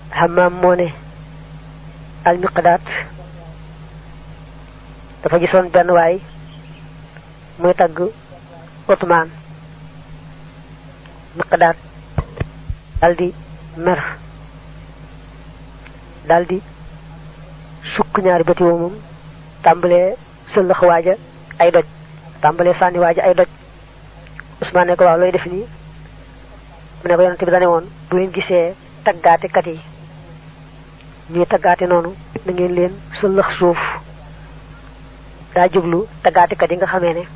Hammam moo ne al Miqdaad dafa gisoon benn waay muy tagg Usmaan. Miqdaad daldi mer daldi sukk ñaari bëti woomam tàmbalee sëllëx waaja ay doj tàmbalee sànni waaja ay doj. Usmaan ne ko waaw looy def nii mu ne ko yonent bi dane woon bu ngeen gisee taggaate kat yi ñuy taggaate noonu na ngeen leen sëllëx suuf. daa jublu taggaate kat yi nga xamee ne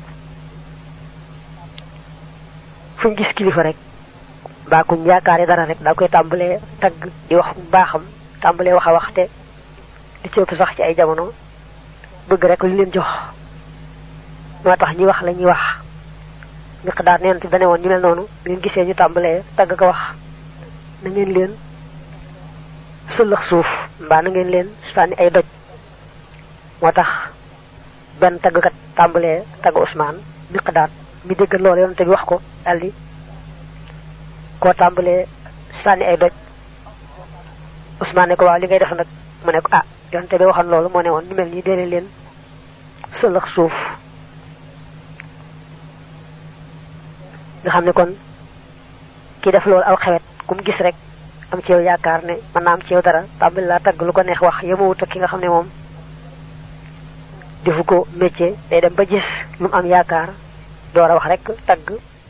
fuñ gis kilifa rek baa kuñ yaakaare dara rek daa koy tàmbalee tagg di wax baaxam tàmbalee wax a wax te di ci ëpp sax ci ay jamono bëgg rek li leen jox moo tax ñi wax la ñuy wax. Miqdaad neen ti dane woon ñu mel noonu ngeen gisee ñu tàmbalee tagg ko wax na ngeen leen sëllëx suuf mbaa na ngeen leen sànni ay doj. moo tax benn taggkat tàmbalee tagg Usmaan. Miqdaad mi dégg loolu yonent bi wax ko daldi koo tàmbalee sànni ay doj. Usmaan ne ko waaw li ngay def nag mu ne ko ah yonent bi waxoon loolu moo ne woon ñu mel nii dee leen sëllëx suuf. nga xam ne kon ki def loolu aw xewet kum gis rek am ci yow yaakaar ne mën naa am ci yow dara tàmbali laa tagg lu ko neex wax yemawut ak ki nga xam ne moom defu ko métier day dem ba gis lu mu am yaakaar door a wax rek tagg